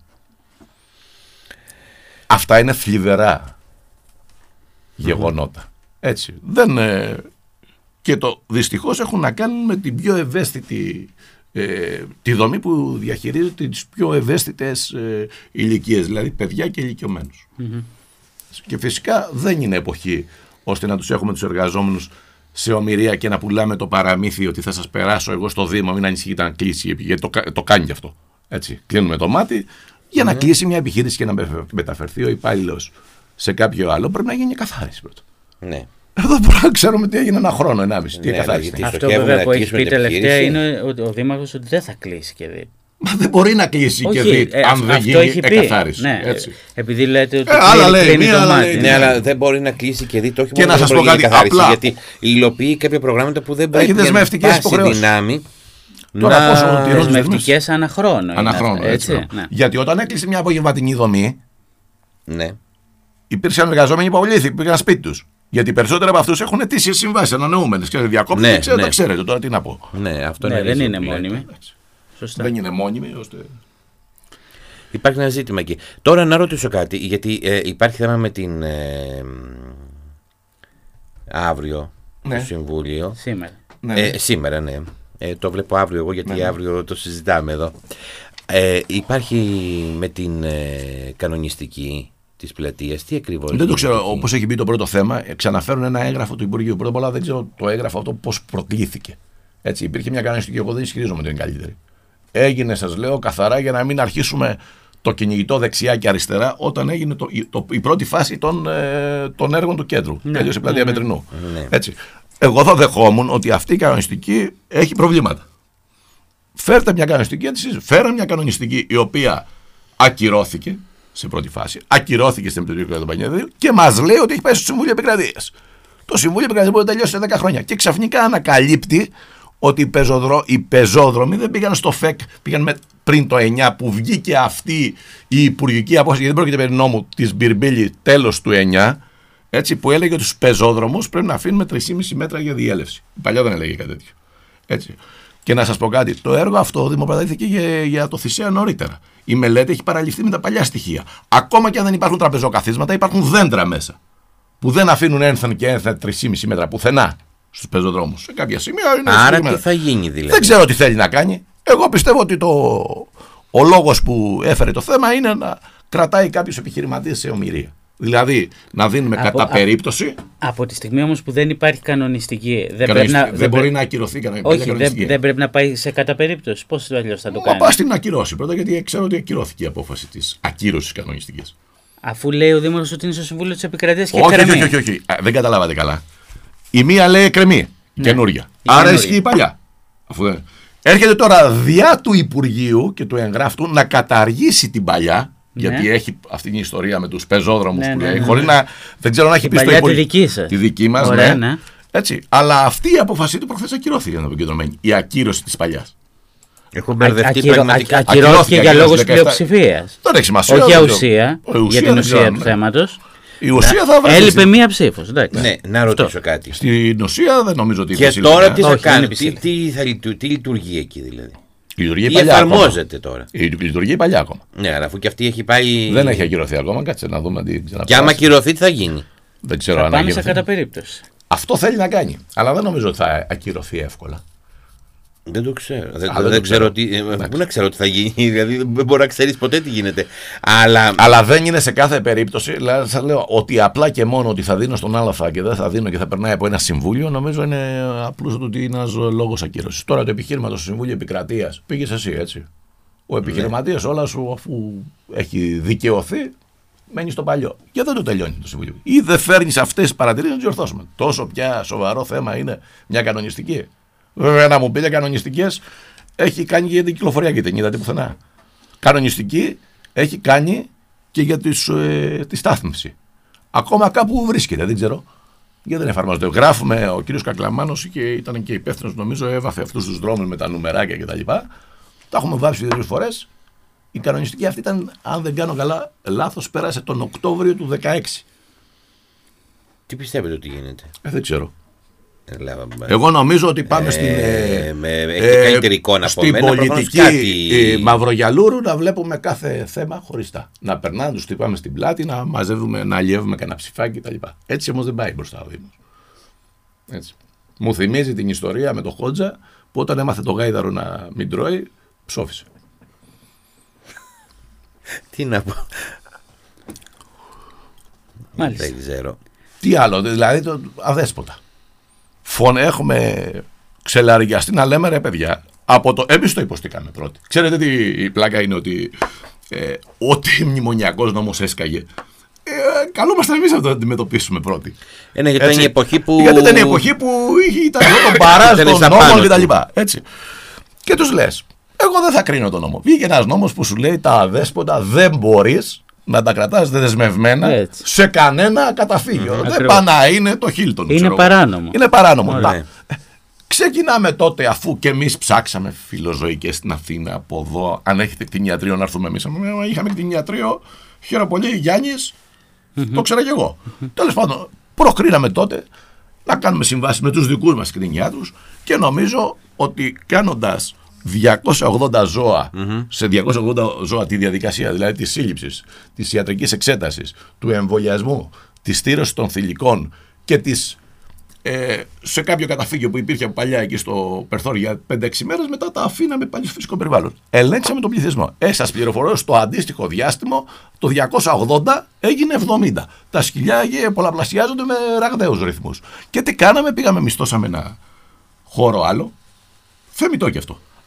Αυτά είναι θλιβερά γεγονότα. Έτσι. Δεν, ε, και το δυστυχώς έχουν να κάνουν με την πιο ευαίσθητη ε, τη δομή που διαχειρίζεται τις πιο ευαίσθητες ε, ηλικίες, δηλαδή παιδιά και ηλικιωμένους. Mm-hmm. Και φυσικά δεν είναι εποχή ώστε να τους έχουμε τους εργαζόμενους σε ομηρία και να πουλάμε το παραμύθι ότι θα σας περάσω εγώ στο Δήμο, μην ανησυχείτε να κλείσει, γιατί το, το κάνει και αυτό. Έτσι. Κλείνουμε το μάτι για να mm-hmm. κλείσει μια επιχείρηση και να μεταφερθεί ο υπάλληλος σε κάποιο άλλο. Πρέπει να γίνει καθάριση πρώτα. Ναι. Εδώ μπορούμε να ξέρουμε τι έγινε ένα χρόνο, ενάμιση. Τι καθάριση. Αυτό βέβαια που έχει πει τελευταία είναι ότι ο Δήμαρχος ότι δεν θα κλείσει και δει. Μα δεν μπορεί να κλείσει και δει ε, αν δεν γίνει εκαθάριση. Ναι, επειδή λέτε ότι ε, άλλα λέει, κλείνει μία, το μάτι. Ναι, ναι, αλλά δεν μπορεί να κλείσει και δει το όχι και μόνο να σας πω κάτι απλά. Γιατί υλοποιεί κάποια προγράμματα που δεν πρέπει να έχει δυνάμει. Τώρα πόσο τηρούν δεσμευτικές ανά χρόνο. Ανά χρόνο, έτσι. έτσι ναι. Γιατί όταν έκλεισε μια απογευματινή δομή, ναι. υπήρξαν εργαζόμενοι που απολύθηκαν, πήγαν σπίτι τους. Γιατί οι περισσότεροι από αυτούς έχουν αιτήσεις συμβάσεις ανανεούμενες. Ξέρετε, διακόπτουν ναι, και ξέρετε, ναι. ξέρετε τώρα τι να πω. Ναι, αυτό ναι, είναι δεν είναι μόνιμη. Σωστά. Δεν είναι μόνιμη ώστε. Υπάρχει ένα ζήτημα εκεί. Τώρα να ρωτήσω κάτι, γιατί ε, υπάρχει θέμα με την ε, αύριο ναι. το Συμβούλιο. Σήμερα. Ναι, ναι. Ε, σήμερα, ναι. Ε, το βλέπω αύριο εγώ, γιατί ναι. αύριο το συζητάμε εδώ. Ε, υπάρχει με την ε, κανονιστική της πλατείας, τι ακριβώς. Δεν το ξέρω, όπως έχει μπει το πρώτο θέμα, ξαναφέρουν ένα έγγραφο του Υπουργείου. Πρώτα απ' όλα δεν ξέρω το έγγραφο αυτό πώς προκλήθηκε. Έτσι, υπήρχε μια κανονιστική, εγώ δεν ισχυρίζομαι ότι είναι καλύτερη. Έγινε, σας λέω, καθαρά για να μην αρχίσουμε το κυνηγητό δεξιά και αριστερά όταν έγινε το, το, η πρώτη φάση των, ε, των έργων του κέντρου. Ναι. Τέλειωσε η πλατεία ναι. Πετρινού. Ναι. Έτσι. Εγώ θα δεχόμουν ότι αυτή η κανονιστική έχει προβλήματα. Φέρτε μια κανονιστική, φέραν μια κανονιστική η οποία ακυρώθηκε σε πρώτη φάση, ακυρώθηκε στην Επιτροπή του Πανιέδρου και μας λέει ότι έχει πάει στο Συμβούλιο Επικρατείας. Το Συμβούλιο Επικρατείας μπορεί να τελειώσει σε δέκα χρόνια. Και ξαφνικά ανακαλύπτει ότι οι, πεζοδρό, οι πεζόδρομοι δεν πήγαν στο ΦΕΚ, πήγαν με, πριν το εννιά που βγήκε αυτή η υπουργική απόφαση, γιατί δεν πρόκειται περί νόμου της Μπιρμπίλη τέλος του εννιά, έτσι, που έλεγε ότι στους πεζόδρομους πρέπει να αφήνουμε τρία κόμμα πέντε μέτρα για διέλευση. Παλιά δεν έλεγε κάτι τέτοιο. Έτσι. Και να σας πω κάτι, το έργο αυτό δημοπρατήθηκε για, για το Θησέα νωρίτερα. Η μελέτη έχει παραληφθεί με τα παλιά στοιχεία. Ακόμα και αν δεν υπάρχουν τραπεζοκαθίσματα, υπάρχουν δέντρα μέσα. Που δεν αφήνουν ένθεν και ένθεν τρία κόμμα πέντε μέτρα πουθενά στους πεζοδρόμους. Σε κάποια σημεία είναι. Άρα τι θα γίνει δηλαδή? Δεν ξέρω τι θέλει να κάνει. Εγώ πιστεύω ότι το, ο λόγος που έφερε το θέμα είναι να κρατάει κάποιους επιχειρηματίες σε ομηρία. Δηλαδή να δίνουμε από, κατά α, περίπτωση. Από τη στιγμή όμως που δεν υπάρχει κανονιστική. Δεν, κανονιστική, να, δεν, δεν μπορεί πρέ... να ακυρωθεί κανονιστική. Όχι, δεν, δεν πρέπει να πάει σε κατά περίπτωση. Πώς αλλιώς θα το κάνει? Να πάει την ακυρώση πρώτα, γιατί ξέρω ότι ακυρώθηκε η απόφαση της ακύρωσης κανονιστικής. Αφού λέει ο Δήμαρχος ότι είναι στο Συμβούλιο της Επικρατείας και όχι, όχι, όχι, όχι, όχι. Α, δεν καταλάβατε καλά. Η μία λέει εκκρεμεί, ναι, καινούρια. Άρα ισχύει η παλιά. Αφού δεν... Έρχεται τώρα διά του Υπουργείου και του εγγράφου να καταργήσει την παλιά. Γιατί ναι. έχει αυτή την ιστορία με τους πεζόδρομους ναι, που λέει, ναι, ναι. χωρίς να. Δεν ξέρω αν έχει πει στο υπουργείο. Τη δική σας. Τη δική μας, ναι. ναι. Έτσι. Αλλά αυτή η απόφαση του προχθές ακυρώθηκε, να το κεντρωμένη. Η ακύρωση της παλιάς. Έχω μπερδευτεί ακυρω... πραγματικά. Ακυρώθηκε για λόγους πλειοψηφίας. Δεν έχει σημασία. Όχι για ουσία. Για την ουσία του θέματος. Η ουσία θα βρεθεί. Έλειπε μία ψήφος. Ναι, να ρωτήσω κάτι. Στην ουσία δεν νομίζω ότι. Και τώρα τι θα κάνει, τι λειτουργεί εκεί δηλαδή? Η ή εφαρμόζεται ακόμα. Τώρα. Η λειτουργεί παλιά ακόμα. Ναι, αλλά αφού και αυτή έχει πάει. Δεν έχει ακυρωθεί ακόμα, κάτσε να δούμε τι ξαναπάει. Και άμα ακυρωθεί, τι θα γίνει? Δεν ξέρω θα αν πάμε σε κατά περίπτωση. Αυτό θέλει να κάνει. Αλλά δεν νομίζω ότι θα ακυρωθεί εύκολα. Δεν το ξέρω. Δεν, Α, δεν, δεν ξέρω τι. Πού να ξέρω τι θα γίνει. Δηλαδή δεν μπορεί να ξέρει ποτέ τι γίνεται. Αλλά... Αλλά δεν είναι σε κάθε περίπτωση. Δηλαδή, σας λέω ότι απλά και μόνο ότι θα δίνω στον Α και δεν θα δίνω και θα περνάει από ένα συμβούλιο, νομίζω είναι απλούστατο ότι είναι ένα λόγο ακύρωση. Τώρα το επιχείρημα του Συμβούλιο Επικρατείας πήγε εσύ, έτσι. Ο επιχειρηματίας, ναι. όλα σου, αφού έχει δικαιωθεί, μένει στο παλιό. Και δεν το τελειώνει το Συμβούλιο. Ή δεν φέρνει αυτές τις παρατηρήσεις να τις διορθώσουμε. Τόσο πια σοβαρό θέμα είναι μια κανονιστική. Βέβαια, να μου πείτε κανονιστικές έχει κάνει και για την κυκλοφορία και την είδατε πουθενά. Κανονιστική έχει κάνει και για τις, ε, τη στάθμιση. Ακόμα κάπου βρίσκεται, δεν ξέρω. Γιατί δεν εφαρμόζεται. Γράφουμε, ο κύριος Κακλαμάνος και ήταν και υπεύθυνος, νομίζω, έβαφε αυτούς τους δρόμους με τα νουμεράκια κτλ. Τα, τα έχουμε βάψει δύο φορές. Η κανονιστική αυτή ήταν, αν δεν κάνω καλά λάθος, πέρασε τον Οκτώβριο του δεκαέξι. Τι πιστεύετε ότι γίνεται? Ε, δεν ξέρω. Εγώ νομίζω ότι πάμε ε, στην, ε, με, ε, καλύτερη εικόνα στην μένα, πολιτική κάτι... ε, Μαυρογιαλούρου να βλέπουμε κάθε θέμα χωριστά. Να περνάνε, τους χτυπάμε στην πλάτη, να μαζεύουμε, να αλλιεύουμε κανένα ψηφάκι κτλ. Έτσι όμως δεν πάει μπροστά ο Δήμος. Έτσι. Μου θυμίζει την ιστορία με το Χότζα που όταν έμαθε το γάιδαρο να μην τρώει, ψόφισε. Τι να πω. Μάλιστα. Δεν ξέρω. Τι άλλο, δηλαδή το αδέσποτα. Φων, έχουμε ξελαριαστεί να λέμε ρε παιδιά, από το, εμείς το υποστήκαμε πρώτοι. Ξέρετε τι η πλάκα είναι, ότι ε, ό,τι μνημονιακός νόμος έσκαγε, ε, καλούμαστε εμείς να το αντιμετωπίσουμε πρώτοι. Ε, ναι, γιατί ήταν η εποχή που... Γιατί ήταν η εποχή που ήταν τον παράζ των νόμων κτλ. Έτσι. Και τους λες, εγώ δεν θα κρίνω τον νόμο. Βγήκε ένας νόμος που σου λέει τα αδέσποτα δεν μπορείς να τα κρατάς δεσμευμένα έτσι. Σε κανένα καταφύγιο. Mm-hmm. Δεν πάει να είναι το Χίλτον. Είναι παράνομο. Είναι παράνομο. Τα... Ξεκινάμε τότε, αφού και εμείς ψάξαμε φιλοζωικές στην Αθήνα από εδώ. Αν έχετε κτηνιατρίο να έρθουμε εμείς. Είχαμε κτηνιατρίο, χαίρομαι πολύ, Γιάννης, mm-hmm. το ξέρα κι εγώ. Mm-hmm. Τέλος πάντων, προκρίναμε τότε να κάνουμε συμβάσεις με τους δικούς μας κτηνιάτρους και νομίζω ότι κάνοντας διακόσια ογδόντα ζώα, mm-hmm. σε διακόσια ογδόντα ζώα τη διαδικασία, δηλαδή της σύλληψης, της ιατρικής εξέτασης, του εμβολιασμού, της στήρωσης των θηλυκών και της, ε, σε κάποιο καταφύγιο που υπήρχε από παλιά εκεί στο Περθόρ για πέντε έξι μέρες, μετά τα αφήναμε πάλι στο φυσικό περιβάλλον. Ελέγξαμε τον πληθυσμό. Ε, σας πληροφορώ, στο αντίστοιχο διάστημα το διακόσια ογδόντα έγινε εβδομήντα. Τα σκυλιά πολλαπλασιάζονται με ραγδαίους ρυθμούς. Και τι κάναμε, πήγαμε, μισθώσαμε ένα χώρο άλλο. Θεμιτό και αυτό.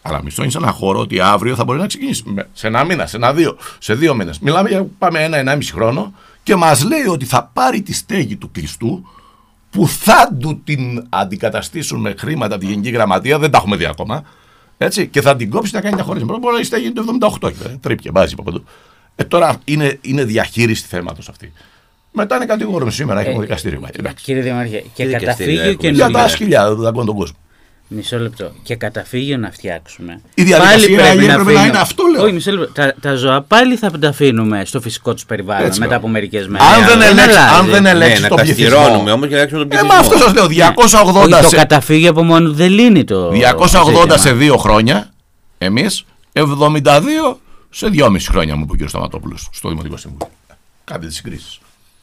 Αλλά μισθώνει σε ένα χώρο ότι αύριο θα μπορεί να ξεκινήσει. Σε ένα μήνα, σε ένα δύο, σε δύο μήνες. Μιλάμε για πάμε ένα, ενάμιση χρόνο και μας λέει ότι θα πάρει τη στέγη του κλειστού που θα του την αντικαταστήσουν με χρήματα από τη Γενική Γραμματεία. Δεν τα έχουμε δει ακόμα. Έτσι, και θα την κόψει να κάνει διαχωρισμό. Μπορεί να η στέγη του εβδομήντα οκτώ. Τρίπηκε, βάζει από παντού. Ε, τώρα είναι, είναι διαχείριση θέματος αυτή. Μετά είναι κατηγορούμε σήμερα, έχουμε ε, δικαστήριο. Κύριε Δημάρχε, και καταφύγιο και για τα σκυλιά, δεν ακούω τον κόσμο. Μισό λεπτό. Και καταφύγιο να φτιάξουμε. Η διαδικασία πάλι πρέπει, να, πρέπει να είναι αυτό, λέω. Όχι, μισό λεπτό. Τα, τα ζώα πάλι θα τα αφήνουμε στο φυσικό του περιβάλλον έτσι, μετά από μερικές μέρες. Αν δεν ελέγξει, αν δεν ελέγξει ναι, τον πληθυσμό. Όμως και τον πληθυσμό. Ε, μα αυτό σας λέω. διακόσια ογδόντα όχι, σε... Το καταφύγιο από μόνο δεν λύνει το. διακόσια ογδόντα σε δύο χρόνια. Εμείς εβδομήντα δύο σε δυόμιση χρόνια, μου είπε ο κ. Σταματόπουλος στο Δημοτικό Συμβούλιο. Κάντε τις συγκρίσεις.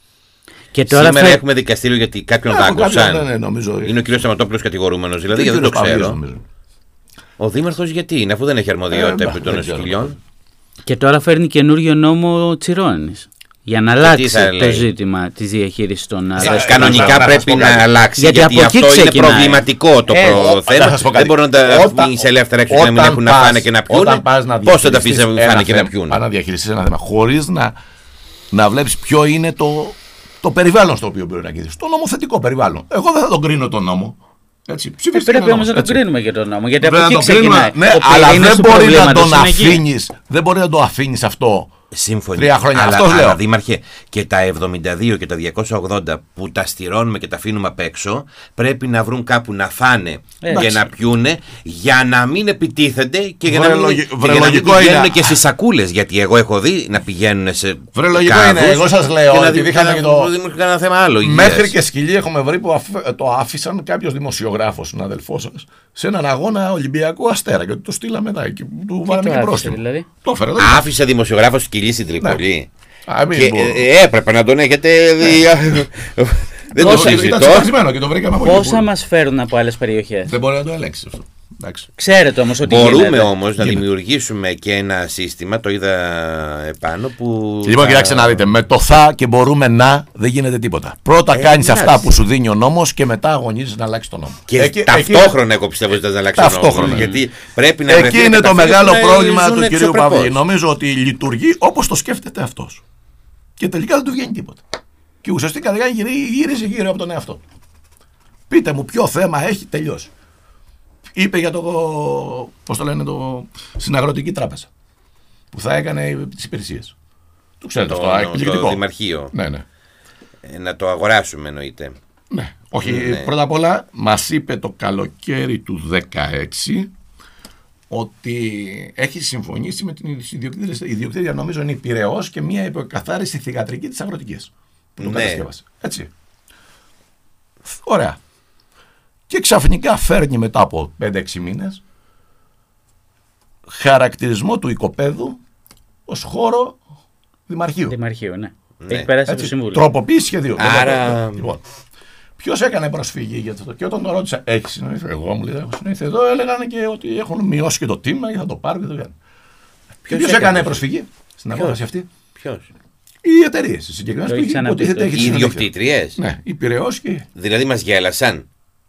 Και τώρα σήμερα φε... έχουμε δικαστήριο γιατί κάποιον δάγκωσαν. Ναι, ναι, νομίζω... Είναι ο κ. Σταματόπουλος κατηγορούμενος, δηλαδή δεν το ξέρω. Ο Δήμαρχος γιατί είναι, αφού δεν έχει αρμοδιότητα ε, επί των σκυλιών. Και τώρα φέρνει καινούριο νόμο Τσιρόνης. Για να αλλάξει το ζήτημα της διαχείρισης των αρέσκων. Κανονικά πρέπει να αλλάξει. Γιατί, γιατί αυτό είναι προβληματικό το ε, θέμα. Δεν μπορούν να τα αφήνει σε ελεύθερα έξω και να μην έχουν να φάνε και να πιούν. Πώς θα τα αφήσει να φάνε και να πιούν. Πάνε να διαχειριστείς ένα θέμα χωρίς να βλέπεις ποιο είναι το. Το περιβάλλον στο οποίο μπορεί να κινηθεί. Το νομοθετικό περιβάλλον. Εγώ δεν θα τον κρίνω τον νόμο. Έτσι, ε, πρέπει όμως να τον κρίνουμε για τον νόμο. Γιατί από εκεί ξεκινάει. Ναι, αλλά δεν μπορεί να τον αφήνεις. Δεν μπορεί να το αφήνεις αυτό. Σύμφωνοι. Τρία χρόνια. Αλλά, αλλά, αλλά Δήμαρχε, και τα εβδομήντα δύο και τα διακόσια ογδόντα που τα στηρώνουμε και τα αφήνουμε απ' έξω, πρέπει να βρουν κάπου να φάνε ε, και να πιούνε για να μην επιτίθενται και για να μην, και για να μην πηγαίνουν και στις σακούλες. Γιατί εγώ έχω δει να πηγαίνουν σε. Βρελογικό είναι. Εγώ σας λέω ότι είχαμε και το. Ένα θέμα άλλο. Μέχρι και σκυλί έχουμε βρει που το άφησαν κάποιος δημοσιογράφος, συναδελφός σας, σε έναν αγώνα Ολυμπιακού Αστέρα και το στείλαμε μετά και του βάλαμε και πρόστιμο. Άφησε δημοσιογράφος σκυλί στην Τρίπολη. Ναι. Και ε, έπρεπε να τον έχετε δει. Δεν το συζητώ. Πόσα μας φέρουν από άλλες περιοχές. Δεν μπορεί να το ελέγξει αυτό. Ξέρετε όμως ότι μπορούμε όμως να δημιουργήσουμε και ένα σύστημα, το είδα επάνω που. Λοιπόν, κοιτάξτε να δείτε, με το θα και μπορούμε να δεν γίνεται τίποτα. Πρώτα ε, κάνεις ναι, αυτά που σου δίνει ο νόμος και μετά αγωνίζεις να αλλάξει τον νόμο. Και εκεί, ταυτόχρονα εκεί, εγώ πιστεύω ότι θα αλλάξει τον νόμο. Γιατί πρέπει να εκεί είναι το μεγάλο πρόβλημα του κ. Παυλή. Νομίζω ότι λειτουργεί όπως το σκέφτεται αυτός. Και τελικά δεν του βγαίνει τίποτα. Και ουσιαστικά γύριζε γύρω από τον εαυτό. Πείτε μου ποιο θέμα έχει τελειώσει. Είπε για το, πώς το λένε, το, στην Αγροτική Τράπεζα που θα έκανε τις υπηρεσίες. Το ξέρετε αυτό, εκπληκτικό. Το Δημαρχείο. Ναι, ναι. Ε, να το αγοράσουμε εννοείται. Ναι, όχι, ναι. Πρώτα απ' όλα μας είπε το καλοκαίρι του δεκαέξι ότι έχει συμφωνήσει με την ιδιοκτήτρια, η ιδιοκτήτρια νομίζω είναι η Πειραιώς και μια υποκαθάριση θυγατρική της Αγροτικής που το ναι. κατασκεύασε. Έτσι. Ωραία. Και ξαφνικά φέρνει μετά από πέντε έξι μήνες χαρακτηρισμό του οικοπαίδου ως χώρο δημαρχείου. Δημαρχείου, ναι. ναι. Έχει περάσει από το Συμβούλιο. Τροποποίηση σχεδίου. Άρα. Λοιπόν, ποιος έκανε προσφυγή για αυτό. Και όταν το ρώτησα, έχει συνοηθεί. Εγώ μου λέει, έχω συνοηθεί. Εδώ έλεγαν και ότι έχουν μειώσει και το τίμημα και θα το πάρουν και το κάνουν. Ποιος έκανε, έκανε προσφυγή στην απόφαση αυτή. Ποιος. Οι εταιρείες. Οι συγκεκριμένες. Οι ιδιοκτήτριες. Ναι, η Πειραιώς και. Δηλαδή μας γέλασαν.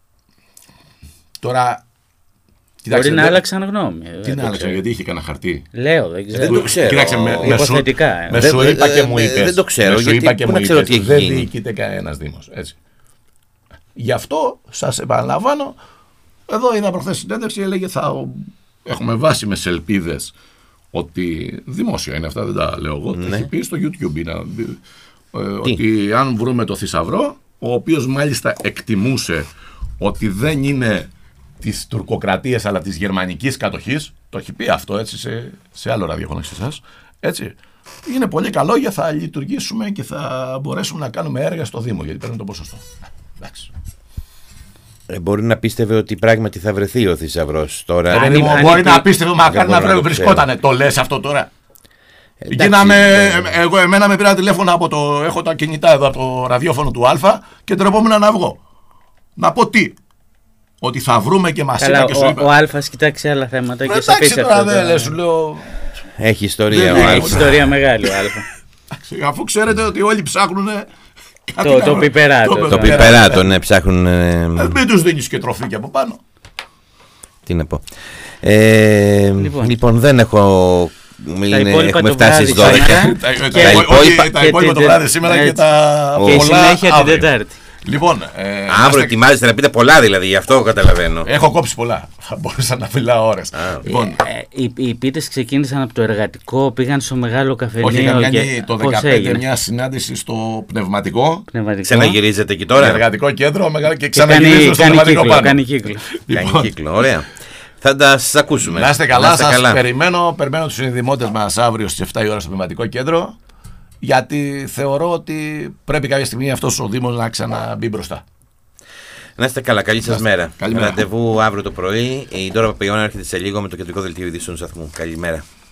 Τώρα. Κοιτάξτε, μπορεί να άλλαξαν γνώμη. Τι να άλλαξαν, γιατί είχε κανένα χαρτί. Λέω, δεν ξέρω. Δεν το ξέρω. Κοιτάξτε, με, υποθετικά. Με σου είπα και μου είπες. Δεν το ξέρω. Γιατί είπα και μου είπες, τι δεν διοικείται κανένας δήμος. Έτσι. Γι' αυτό σας επαναλαμβάνω. Εδώ είδα προχθές συνέντευξη, έλεγε θα έχουμε βάσιμες ελπίδες ότι δημόσια είναι αυτά, δεν τα λέω εγώ. Ναι. Το έχει πει στο YouTube. Είναι, ε, ότι αν βρούμε το θησαυρό, ο οποίος μάλιστα εκτιμούσε ότι δεν είναι της τουρκοκρατίας αλλά της γερμανικής κατοχής, το έχει πει αυτό έτσι σε, σε άλλο ραδιόφωνο σε εσάς, έτσι, είναι πολύ καλό για θα λειτουργήσουμε και θα μπορέσουμε να κάνουμε έργα στο Δήμο γιατί παίρνουμε το ποσοστό. Εντάξει. Ε, μπορεί να πίστευε ότι πράγματι θα βρεθεί ο θησαυρός τώρα. Ε, αν, αν, μπορεί αν, να πίστευε, μακάρι να βρεθεί, βρισκότανε. Το λες αυτό τώρα. Εντάξει, γίναμε, ναι. εγώ, εμένα με πήρα τηλέφωνο από το, έχω τα κινητά εδώ από το ραδιόφωνο του Α και τρεπόμουν να βγω. Να πω τι. Ότι θα βρούμε και μας είπα και σου είπα. Ο Αλφας κοιτάξει άλλα θέματα και σε αφήσει αυτό. Δεν σου λέω. Έχει ιστορία. Δεν, έχει ιστορία μεγάλη ο Αλφα. Αφού ξέρετε ότι όλοι ψάχνουν το, το πιπεράτο. Το, το πιπεράτο, ναι, ψάχνουν. Ε, μην τους δίνεις και τροφή και από πάνω. Τι να πω. Ε, λοιπόν. λοιπόν, δεν έχω. Είναι, έχουμε φτάσει στις δώδεκα. Τα υπόλοιπα το βράδυ σήμερα και τα πολλά. Και συνέχεια την Τετάρτη. Λοιπόν, ε, αύριο ετοιμάζεστε να πείτε πολλά, δηλαδή, γι' αυτό καταλαβαίνω. Έχω κόψει πολλά. Θα μπορούσα να μιλάω ώρες. Λοιπόν, ε, οι, οι πίτες ξεκίνησαν από το εργατικό, πήγαν στο μεγάλο καφενείο. Όχι, είχα και... το δεκαπέντε μια συνάντηση στο πνευματικό. πνευματικό. Ξαναγυρίζετε εκεί τώρα. Εργατικό κέντρο και ξαναγυρίζω στο πνευματικό κύκλο, πάνω. Κάνει κύκλο. Λοιπόν. Κάνει κύκλο, ωραία. Θα τα σας ακούσουμε. Να είστε καλά, σας καλά. Περιμένω, περιμένω τους συνδημότες μας αύριο στις εφτά η ώρα στο πνευματικό κέντρο. Γιατί θεωρώ ότι πρέπει κάποια στιγμή αυτός ο Δήμος να ξαναμπεί μπροστά. Να είστε καλά, καλή σας μέρα. Καλημέρα. Ραντεβού αύριο το πρωί. Η Ντόρα Παπαϊωάννου έρχεται σε λίγο με το κεντρικό δελτίο ειδήσεων του σταθμού. Καλημέρα.